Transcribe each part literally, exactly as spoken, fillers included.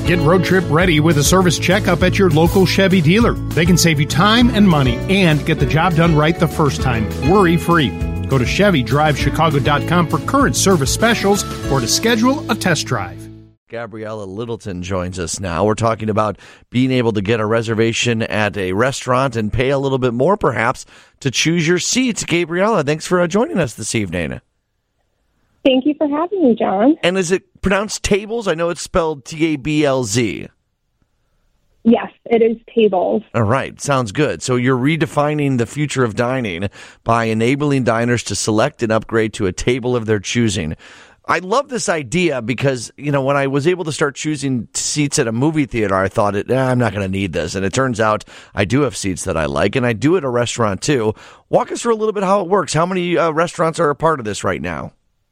Get road trip ready with a service checkup at your local Chevy dealer. They can save you time and money and get the job done right the first time, worry-free. Go to Chevy Drive Chicago dot com for current service specials or to schedule a test drive. Gabriella Littleton joins us now. We're talking about being able to get a reservation at a restaurant and pay a little bit more, perhaps, to choose your seats. Gabriella, thanks for uh, joining us this evening. Thank you for having me, John. And is it pronounced tables? I know it's spelled T A B L Z. Yes, it is tables. All right, sounds good. So you're redefining the future of dining by enabling diners to select and upgrade to a table of their choosing. I love this idea because, you know, when I was able to start choosing seats at a movie theater, I thought, eh, I'm not going to need this. And it turns out I do have seats that I like, and I do at a restaurant, too. Walk us through a little bit how it works. How many uh, restaurants are a part of this right now?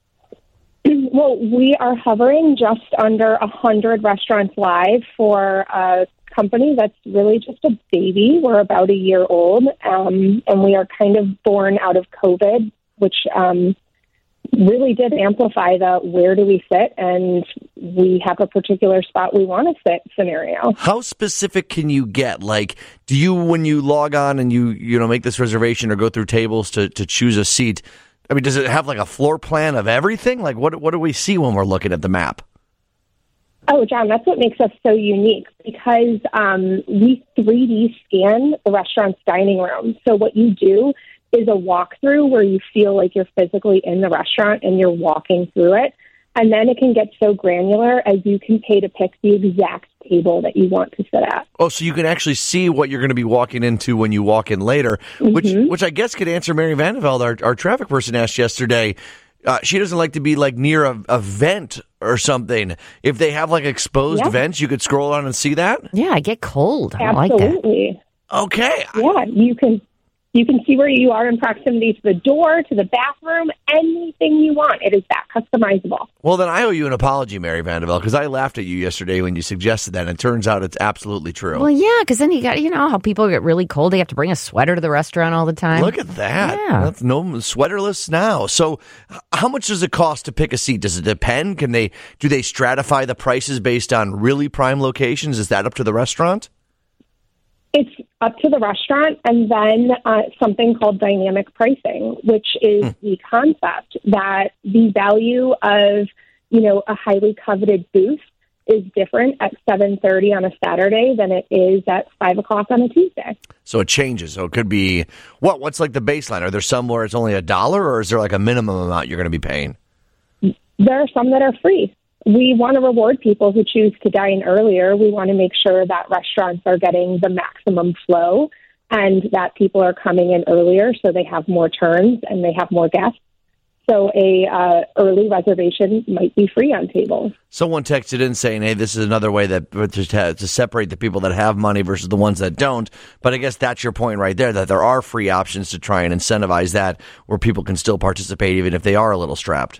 Well, we are hovering just under one hundred restaurants live for a company that's really just a baby. We're about a year old, um, and we are kind of born out of COVID, which um, really did amplify the where do we sit, and we have a particular spot we want to sit scenario. How specific can you get? Like, do you, when you log on and you, you know, make this reservation or go through tables to, to choose a seat, I mean, does it have like a floor plan of everything? Like, what what do we see when we're looking at the map? Oh, John, that's what makes us so unique because um, we three D scan the restaurant's dining room. So what you do is a walkthrough where you feel like you're physically in the restaurant and you're walking through it. And then it can get so granular as you can pay to pick the exact table that you want to sit at. Oh, so you can actually see what you're going to be walking into when you walk in later, mm-hmm. which which I guess could answer Mary Vandeveld, our, our traffic person, asked yesterday. Uh, she doesn't like to be like near a, a vent or something. If they have like exposed yeah. vents, you could scroll on and see that? Yeah, I get cold. I Absolutely. Like that. Okay. Yeah, you can You can see where you are in proximity to the door, to the bathroom, anything you want. It is that customizable. Well, then I owe you an apology, Mary Vandeveld, because I laughed at you yesterday when you suggested that, and it turns out it's absolutely true. Well, yeah, because then you got, you know, how people get really cold. They have to bring a sweater to the restaurant all the time. Look at that. Yeah. That's no sweaterless now. So how much does it cost to pick a seat? Does it depend? Can they, do they stratify the prices based on really prime locations? Is that up to the restaurant? It's up to the restaurant, and then uh, something called dynamic pricing, which is mm. the concept that the value of, you know, a highly coveted booth is different at seven thirty on a Saturday than it is at five o'clock on a Tuesday. So it changes. So it could be, what? What's like the baseline? Are there some where it's only a dollar, or is there like a minimum amount you're going to be paying? There are some that are free. We want to reward people who choose to dine earlier. We want to make sure that restaurants are getting the maximum flow and that people are coming in earlier so they have more turns and they have more guests. So a uh, early reservation might be free on tables. Someone texted in saying, hey, this is another way that to, to separate the people that have money versus the ones that don't. But I guess that's your point right there, that there are free options to try and incentivize that where people can still participate even if they are a little strapped.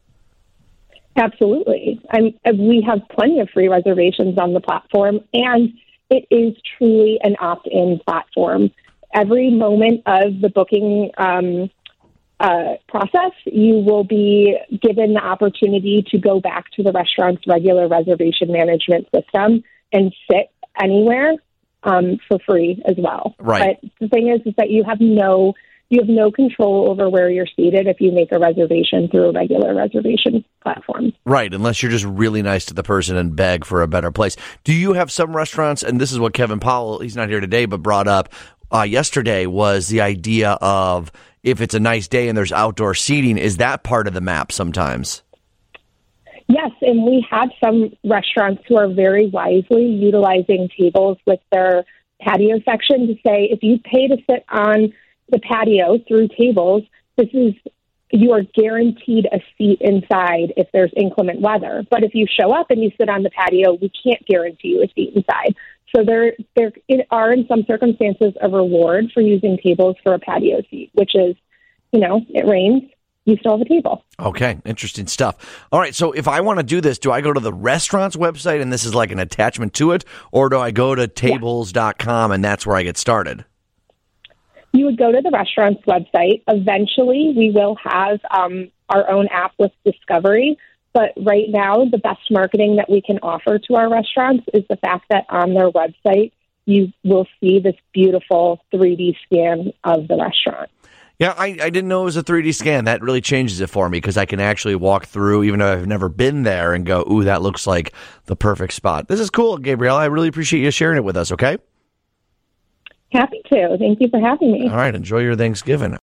Absolutely. And we have plenty of free reservations on the platform, and it is truly an opt-in platform. Every moment of the booking um, uh, process, you will be given the opportunity to go back to the restaurant's regular reservation management system and sit anywhere um, for free as well. Right. But the thing is, is that you have no You have no control over where you're seated if you make a reservation through a regular reservation platform. Right, unless you're just really nice to the person and beg for a better place. Do you have some restaurants, and this is what Kevin Powell, he's not here today, but brought up uh, yesterday, was the idea of if it's a nice day and there's outdoor seating, is that part of the map sometimes? Yes, and we have some restaurants who are very wisely utilizing tables with their patio section to say, if you pay to sit on the patio through tables, this is, you are guaranteed a seat inside if there's inclement weather. But if you show up and you sit on the patio, we can't guarantee you a seat inside. So there, there are in some circumstances a reward for using tables for a patio seat, which is, you know, it rains, you still have a table. Okay, interesting stuff. All right, so if I want to do this, do I go to the restaurant's website and this is like an attachment to it, or do I go to tables dot com and that's where I get started? You would go to the restaurant's website. Eventually, we will have um, our own app with Discovery, But right now, the best marketing that we can offer to our restaurants is the fact that on their website, you will see this beautiful three D scan of the restaurant. Yeah, I, I didn't know it was a three D scan. That really changes it for me because I can actually walk through, even though I've never been there, and go, ooh, that looks like the perfect spot. This is cool, Gabrielle. I really appreciate you sharing it with us, okay? Happy to. Thank you for having me. All right. Enjoy your Thanksgiving.